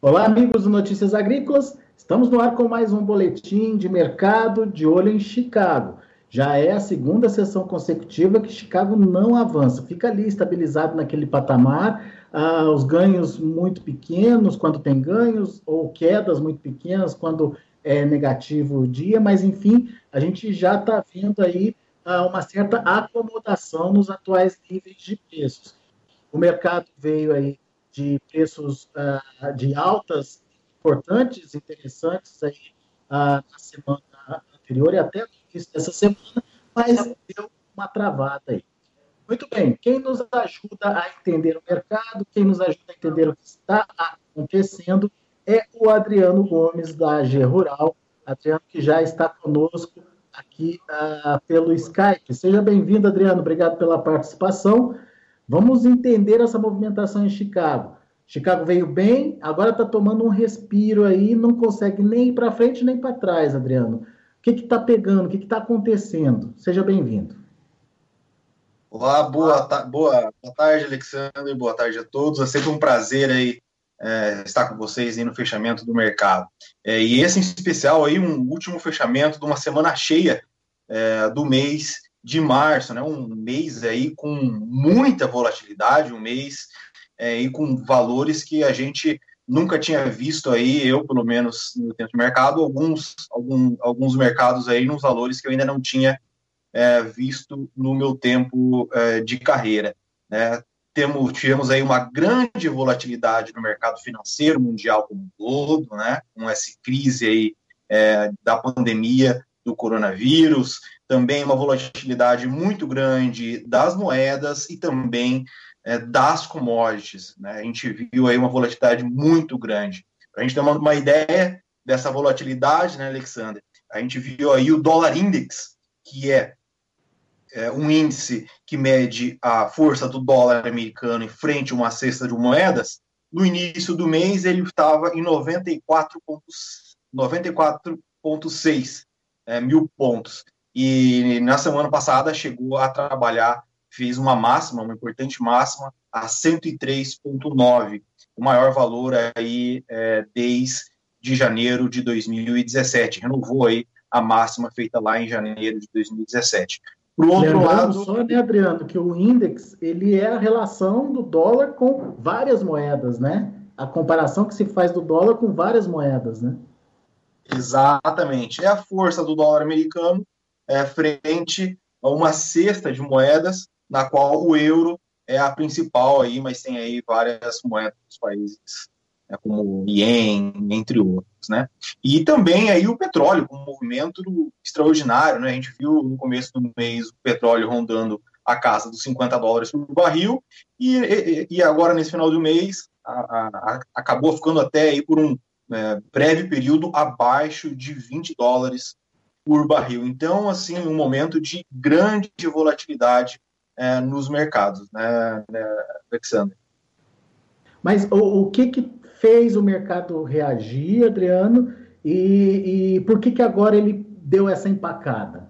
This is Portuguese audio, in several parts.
Olá, amigos do Notícias Agrícolas. Estamos no ar com mais um boletim de mercado de olho em Chicago. Já é a segunda sessão consecutiva que Chicago não avança. Fica ali estabilizado naquele patamar, os ganhos muito pequenos quando tem ganhos, ou quedas muito pequenas quando é negativo o dia, mas enfim, a gente já está vendo aí uma certa acomodação nos atuais níveis de preços. O mercado veio aí de preços de altas importantes, interessantes aí na semana anterior e até no início dessa semana, mas deu uma travada aí. Muito bem, quem nos ajuda a entender o mercado, quem nos ajuda a entender o que está acontecendo é o Adriano Gomes, da AG Rural. Adriano, que já está conosco aqui pelo Skype. Seja bem-vindo, Adriano, obrigado pela participação. Vamos entender essa movimentação em Chicago. Chicago veio bem, agora está tomando um respiro aí, não consegue nem ir para frente nem para trás, Adriano. O que está pegando? O que está acontecendo? Seja bem-vindo. Olá, boa tarde, Alexandre, boa tarde a todos. É sempre um prazer aí estar com vocês aí no fechamento do mercado. E esse em especial aí, um último fechamento de uma semana cheia do mês de março, né? Um mês aí com muita volatilidade, um mês e com valores que a gente nunca tinha visto aí, eu pelo menos no tempo de mercado, alguns mercados aí nos valores que eu ainda não tinha visto no meu tempo de carreira. Né? Tivemos aí uma grande volatilidade no mercado financeiro mundial como um todo, né? Com essa crise aí da pandemia do coronavírus, também uma volatilidade muito grande das moedas e também das commodities. Né? A gente viu aí uma volatilidade muito grande. Para a gente ter uma ideia dessa volatilidade, né, Alexander? A gente viu aí o dólar index, que é um índice que mede a força do dólar americano em frente a uma cesta de moedas. No início do mês, ele estava em 94,6 mil pontos. E na semana passada chegou a trabalhar, fez uma importante máxima, a 103,9, o maior valor aí desde janeiro de 2017. Renovou aí a máxima feita lá em janeiro de 2017. Pro outro lado, só, né, Adriano, que o index, ele é a relação do dólar com várias moedas, né? A comparação que se faz do dólar com várias moedas, né? Exatamente. É a força do dólar americano frente a uma cesta de moedas, na qual o euro é a principal aí, mas tem aí várias moedas dos países, como o Ien, entre outros, né? E também aí o petróleo, com um movimento extraordinário, né? A gente viu no começo do mês o petróleo rondando a casa dos $50 por barril, e agora nesse final do mês acabou ficando até aí por um breve período abaixo de $20 por barril. Então, assim, um momento de grande volatilidade nos mercados, né, Alexandre? Mas o que fez o mercado reagir, Adriano, e por que agora ele deu essa empacada?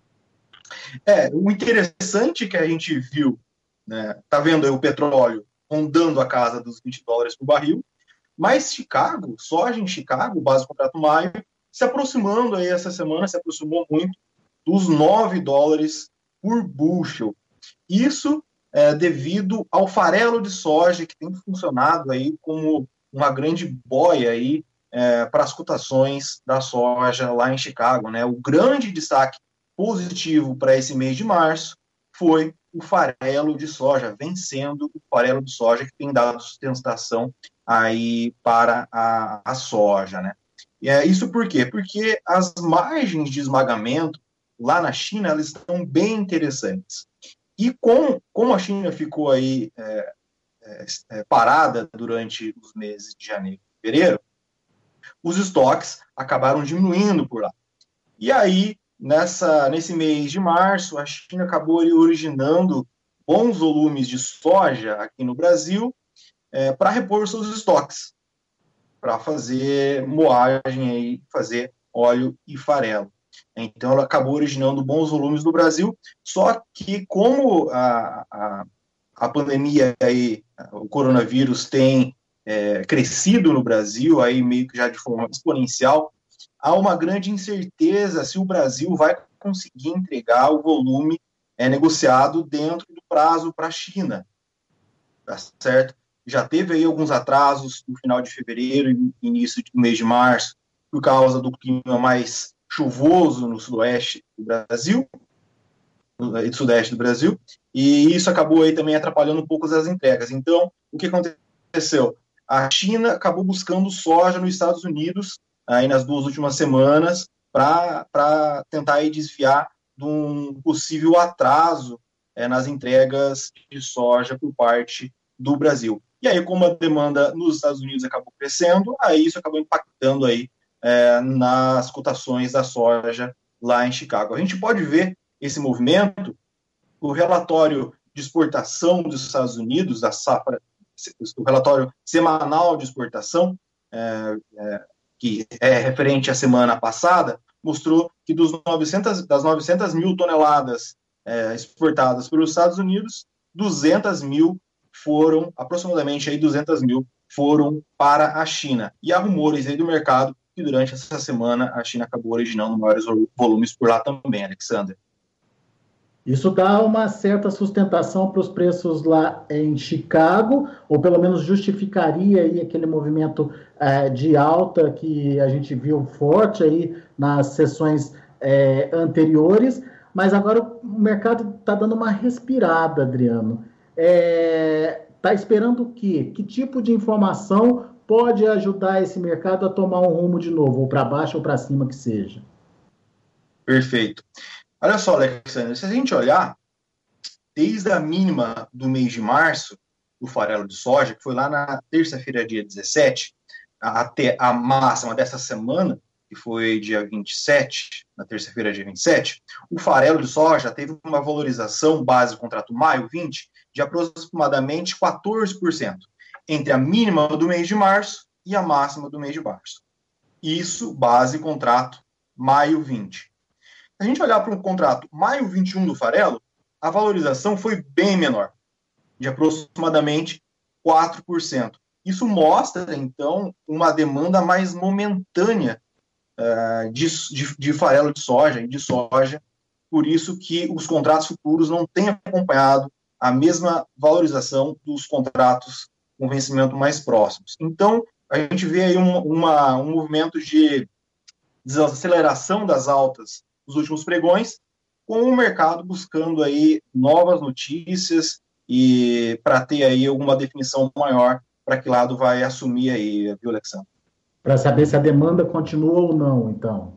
O interessante que a gente viu, né, tá vendo aí o petróleo rondando a casa dos $20 por barril, mas Chicago, soja em Chicago, base do contrato maio, se aproximando aí essa semana, se aproximou muito dos $9 por bushel. Isso devido ao farelo de soja, que tem funcionado aí como uma grande boia aí para as cotações da soja lá em Chicago, né? O grande destaque positivo para esse mês de março foi o farelo de soja, vencendo o farelo de soja que tem dado sustentação aí para a soja, né? E isso por quê? Porque as margens de esmagamento lá na China, elas estão bem interessantes. E como a China ficou aí parada durante os meses de janeiro e fevereiro, os estoques acabaram diminuindo por lá. E aí, nesse mês de março, a China acabou originando bons volumes de soja aqui no Brasil para repor seus estoques, para fazer moagem, aí, fazer óleo e farelo. Então, ela acabou originando bons volumes no Brasil, só que como a pandemia, aí, o coronavírus tem crescido no Brasil, aí meio que já de forma exponencial, há uma grande incerteza se o Brasil vai conseguir entregar o volume negociado dentro do prazo para a China, tá certo? Já teve aí alguns atrasos no final de fevereiro e início do mês de março, por causa do clima mais chuvoso no sudoeste do Brasil, e do sudeste do Brasil, e isso acabou aí também atrapalhando um pouco as entregas. Então, o que aconteceu? A China acabou buscando soja nos Estados Unidos aí nas 2 últimas semanas para tentar aí desviar de um possível atraso nas entregas de soja por parte do Brasil. E aí, como a demanda nos Estados Unidos acabou crescendo, aí isso acabou impactando aí nas cotações da soja lá em Chicago. A gente pode ver esse movimento, o relatório de exportação dos Estados Unidos, da safra, o relatório semanal de exportação, que é referente à semana passada, mostrou que das 900 mil toneladas exportadas pelos Estados Unidos, 200 mil foram, aproximadamente aí 200 mil, foram para a China. E há rumores aí do mercado que durante essa semana a China acabou originando maiores volumes por lá também, Alexander. Isso dá uma certa sustentação para os preços lá em Chicago, ou pelo menos justificaria aí aquele movimento de alta que a gente viu forte aí nas sessões anteriores, mas agora o mercado está dando uma respirada, Adriano. Está esperando o quê? Que tipo de informação pode ajudar esse mercado a tomar um rumo de novo, ou para baixo ou para cima que seja? Perfeito. Olha só, Alexandre, se a gente olhar, desde a mínima do mês de março, do farelo de soja, que foi lá na terça-feira, dia 17, até a máxima dessa semana, que foi dia 27, na terça-feira, dia 27, o farelo de soja teve uma valorização base do contrato maio 20 de aproximadamente 14%, entre a mínima do mês de março e a máxima do mês de março. Isso, base contrato maio 20. Se a gente olhar para um contrato maio 21 do farelo, a valorização foi bem menor, de aproximadamente 4%. Isso mostra, então, uma demanda mais momentânea de farelo de soja e de soja, por isso que os contratos futuros não têm acompanhado a mesma valorização dos contratos com vencimento mais próximos. Então, a gente vê aí um movimento de desaceleração das altas nos últimos pregões, com o mercado buscando aí novas notícias e para ter aí alguma definição maior para que lado vai assumir aí, viu, Alexandre? Para saber se a demanda continua ou não, então.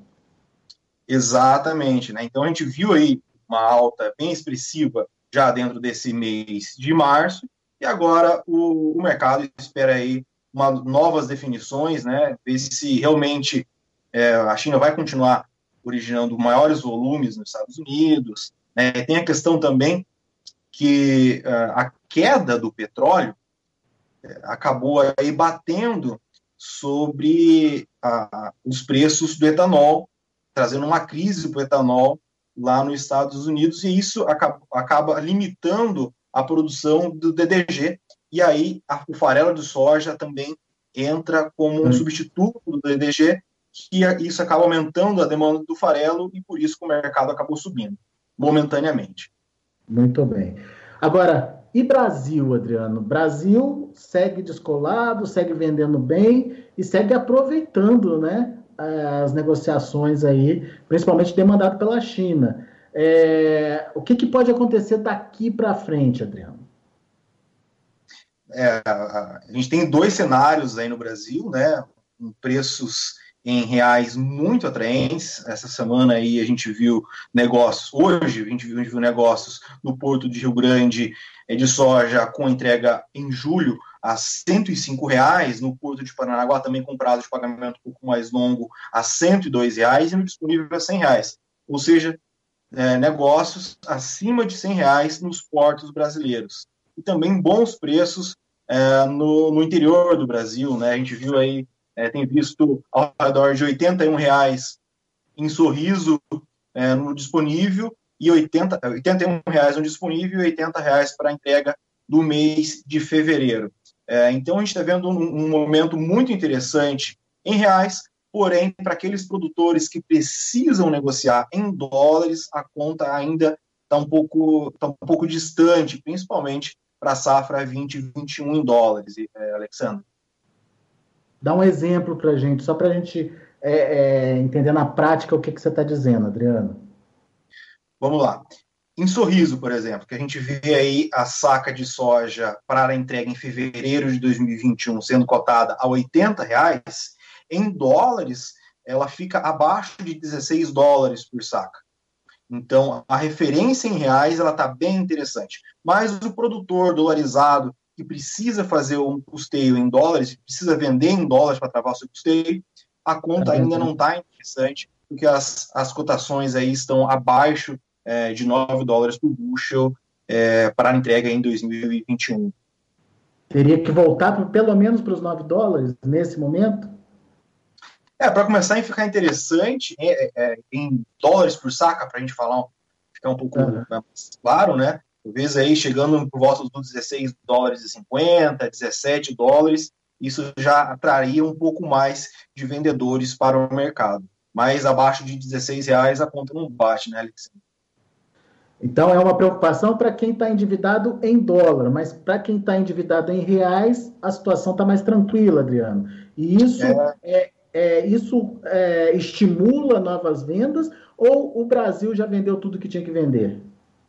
Exatamente, né? Então a gente viu aí uma alta bem expressiva já dentro desse mês de março, e agora o mercado espera aí novas definições, né? Ver se realmente a China vai continuar originando maiores volumes nos Estados Unidos. Tem a questão também que a queda do petróleo acabou aí batendo sobre os preços do etanol, trazendo uma crise para o etanol lá nos Estados Unidos, e isso acaba limitando a produção do DDG, e aí o farelo de soja também entra como um substituto do DDG, que isso acaba aumentando a demanda do farelo e por isso que o mercado acabou subindo, momentaneamente. Muito bem. Agora, e Brasil, Adriano? Brasil segue descolado, segue vendendo bem e segue aproveitando, né, as negociações aí, principalmente demandado pela China. O que pode acontecer daqui para frente, Adriano? A gente tem 2 cenários aí no Brasil, né, com preços em reais muito atraentes. Essa semana aí a gente viu negócios, hoje a gente viu negócios no Porto de Rio Grande de soja com entrega em julho a R$ 105, no Porto de Paranaguá também com prazo de pagamento um pouco mais longo a R$ 102 e no disponível a R$ 100. Ou seja, negócios acima de R$ 100 nos portos brasileiros. E também bons preços no interior do Brasil, né? A gente viu aí, tem visto ao redor de R$ 81 em Sorriso no disponível, e R$ 81 no disponível e R$ 80 para a entrega do mês de fevereiro. Então, a gente está vendo um momento muito interessante em reais, porém, para aqueles produtores que precisam negociar em dólares, a conta ainda está um pouco distante, principalmente para a safra 2021 em dólares, Alexandre. Dá um exemplo para a gente, só para a gente entender na prática o que você está dizendo, Adriano. Vamos lá. Em Sorriso, por exemplo, que a gente vê aí a saca de soja para a entrega em fevereiro de 2021 sendo cotada a R$80, em dólares ela fica abaixo de $16 por saca. Então, a referência em reais ela está bem interessante. Mas o produtor dolarizado que precisa fazer um custeio em dólares, precisa vender em dólares para travar o seu custeio, a conta ainda não está interessante, porque as cotações aí estão abaixo de $9 por bushel para entrega em 2021. Teria que voltar pelo menos para os $9 nesse momento? Para começar a ficar interessante, em dólares por saca, para a gente ficar um pouco mais claro, né? Talvez aí chegando por volta dos $16,50, $17, isso já atraria um pouco mais de vendedores para o mercado. Mas abaixo de R$16 a conta não bate, né, Alexandre? Então, é uma preocupação para quem está endividado em dólar, mas para quem está endividado em reais, a situação está mais tranquila, Adriano. E isso estimula novas vendas ou o Brasil já vendeu tudo que tinha que vender?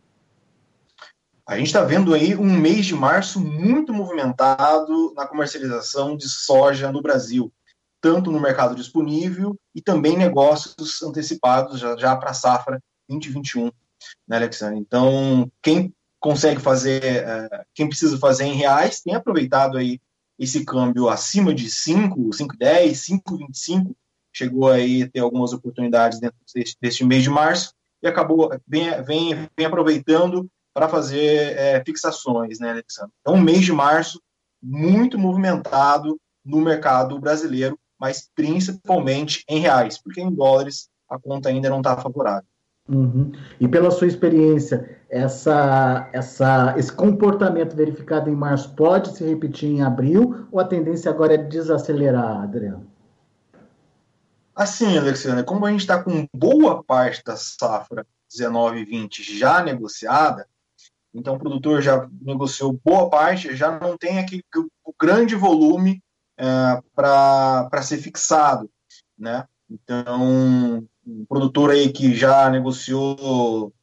A gente está vendo aí um mês de março muito movimentado na comercialização de soja no Brasil, tanto no mercado disponível e também negócios antecipados já para a safra 2021. Né, Alexandre? Então, quem consegue fazer, quem precisa fazer em reais, tem aproveitado aí esse câmbio acima de 5,10, 5,25, chegou aí a ter algumas oportunidades dentro deste mês de março e acabou, vem aproveitando para fazer fixações, né, Alexandre? Então, um mês de março muito movimentado no mercado brasileiro, mas principalmente em reais, porque em dólares a conta ainda não está favorável. Uhum. E pela sua experiência, esse comportamento verificado em março pode se repetir em abril ou a tendência agora é desacelerar, Adriano? Assim, Alexandre, como a gente está com boa parte da safra 19 e 20 já negociada, então o produtor já negociou boa parte, já não tem aquele o grande volume para ser fixado, né? Então, um produtor aí que já negociou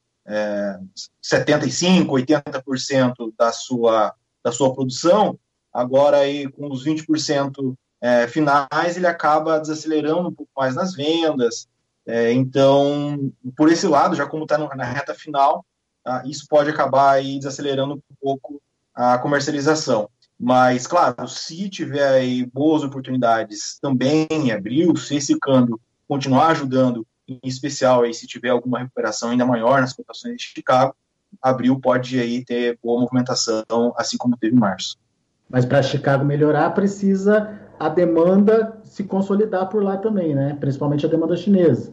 75%, 80% da sua produção, agora aí com os 20% finais, ele acaba desacelerando um pouco mais nas vendas. Então, por esse lado, já como está na reta final, isso pode acabar aí desacelerando um pouco a comercialização. Mas, claro, se tiver aí boas oportunidades também em abril, se esse câmbio continuar ajudando, em especial aí se tiver alguma recuperação ainda maior nas cotações de Chicago, abril pode aí ter boa movimentação, assim como teve em março. Mas para Chicago melhorar, precisa a demanda se consolidar por lá também, né? Principalmente a demanda chinesa.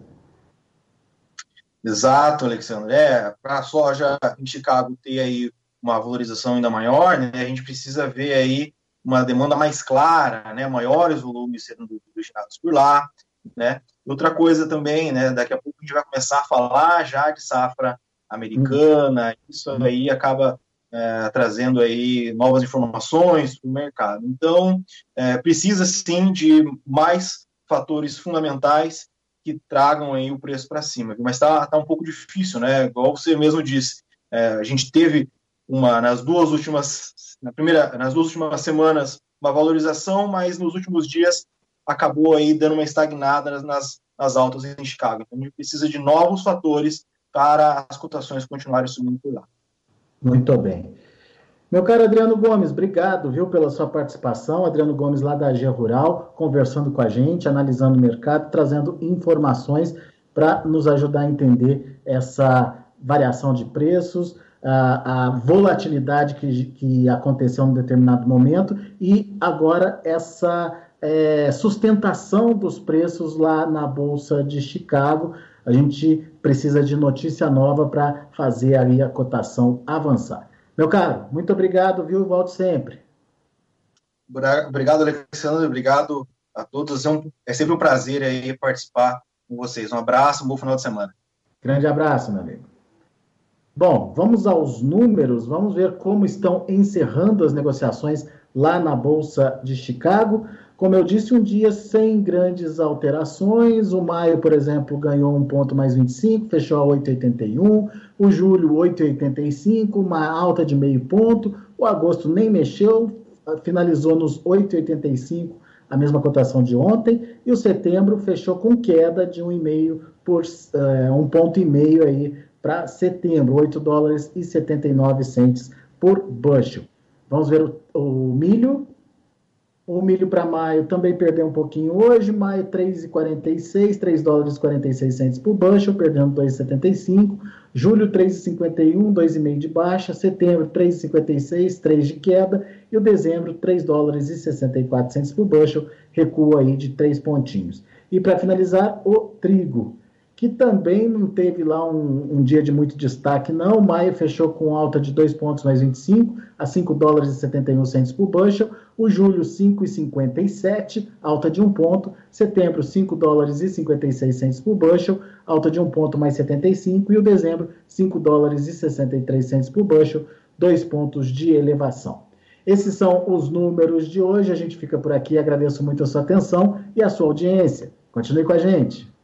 Exato, Alexandre. Para a soja em Chicago ter aí uma valorização ainda maior, né, a gente precisa ver aí uma demanda mais clara, né, maiores volumes sendo gerados por lá, né. Outra coisa também, né, daqui a pouco a gente vai começar a falar já de safra americana, isso aí acaba trazendo aí novas informações para o mercado. Então, precisa sim de mais fatores fundamentais que tragam aí o preço para cima. Mas está um pouco difícil, né? Igual você mesmo disse, a gente teve nas duas últimas semanas uma valorização, mas nos últimos dias acabou aí dando uma estagnada nas altas em Chicago. Então a gente precisa de novos fatores para as cotações continuarem subindo por lá. Muito bem. Meu caro Adriano Gomes, obrigado, viu, pela sua participação. Adriano Gomes, lá da AG Rural, conversando com a gente, analisando o mercado, trazendo informações para nos ajudar a entender essa variação de preços, a volatilidade que aconteceu em determinado momento e agora essa sustentação dos preços lá na Bolsa de Chicago. A gente precisa de notícia nova para fazer aí a cotação avançar. Meu caro, muito obrigado, viu? Volte sempre. Obrigado, Alexandre. Obrigado a todos. É sempre um prazer aí participar com vocês. Um abraço, um bom final de semana. Grande abraço, meu amigo. Bom, vamos aos números, vamos ver como estão encerrando as negociações lá na Bolsa de Chicago. Como eu disse, um dia sem grandes alterações. O maio, por exemplo, ganhou 1 ponto mais 25, fechou a 8,81. O julho, 8,85, uma alta de meio ponto. O agosto nem mexeu, finalizou nos 8,85, a mesma cotação de ontem. E o setembro fechou com queda de 1,5 por 1,5 ponto aí para setembro, 8 dólares e 79 centes por bushel. Vamos ver o milho. O milho para maio também perdeu um pouquinho hoje. Maio, 3,46, 3 dólares e 46 centes por bushel, perdendo 2,75. Julho, 3,51, 2,5 de baixa. Setembro, 3,56, 3 de queda. E o dezembro, 3 dólares e 64 centes por bushel, recuo aí de 3 pontinhos. E para finalizar, o trigo, que também não teve lá um dia de muito destaque, não. Maio fechou com alta de 2 pontos mais 25, a 5 dólares e 71 centes por bushel. O julho, 5,57, alta de 1 ponto. Setembro, 5 dólares e 56 centes por bushel, alta de 1 ponto mais 75. E o dezembro, 5 dólares e 63 centes por bushel, 2 pontos de elevação. Esses são os números de hoje. A gente fica por aqui. Agradeço muito a sua atenção e a sua audiência. Continue com a gente.